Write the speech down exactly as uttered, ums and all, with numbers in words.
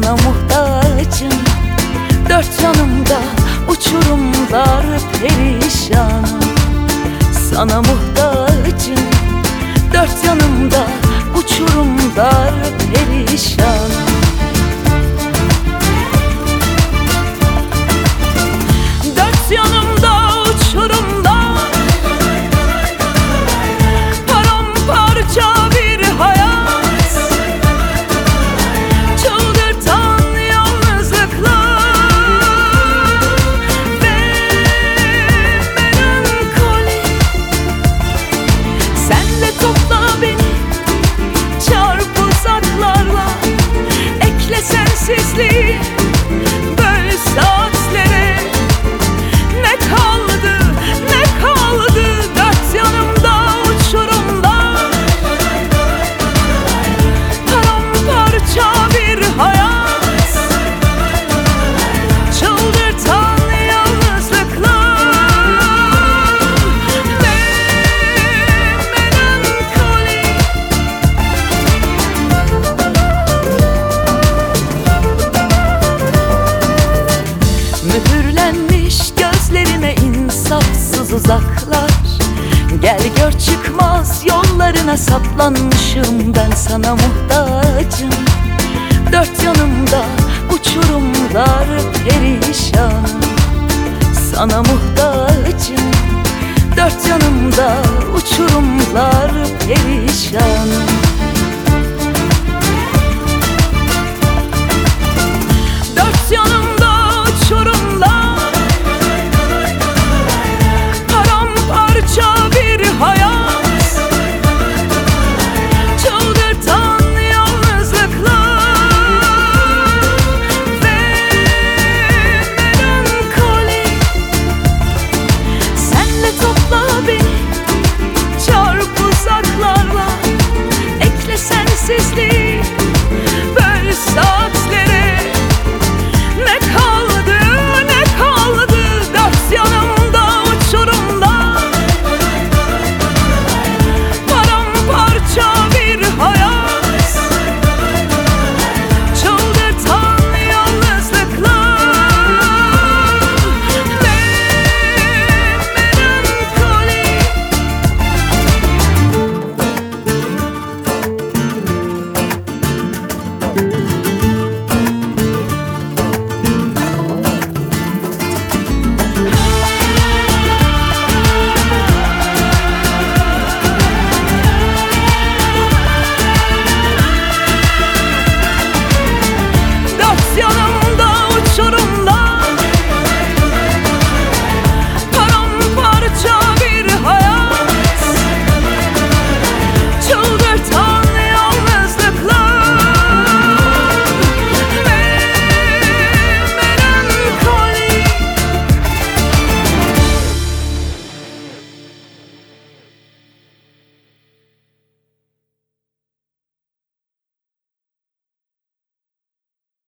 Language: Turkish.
sana muhtacım. Dört yanımda uçurumlar perişanım. Sana muhtacım. Dört yanımda uçurumlar perişanım. Dört yanımda uçurumlar, paramparça bir hayat, çıldırtan yalnızlıklar ve melankoli. Sen de topla beni çarp uzaklarla, ekle sensizliği, böl saatlere. Ne kaldı, ne kaldı dört yanımda uçurumlar, paramparça bir hayat, çıldırtan yalnızlıklar ve melankoli. Mühürlenmiş gözlerime insafsız uzaklar, gel gör çıkmaz yollarına saplanmışım ben sana muhtacım. Dört yanımda uçurumlar perişanım. Sana muhtacım. Dört yanımda uçurumlar perişanım.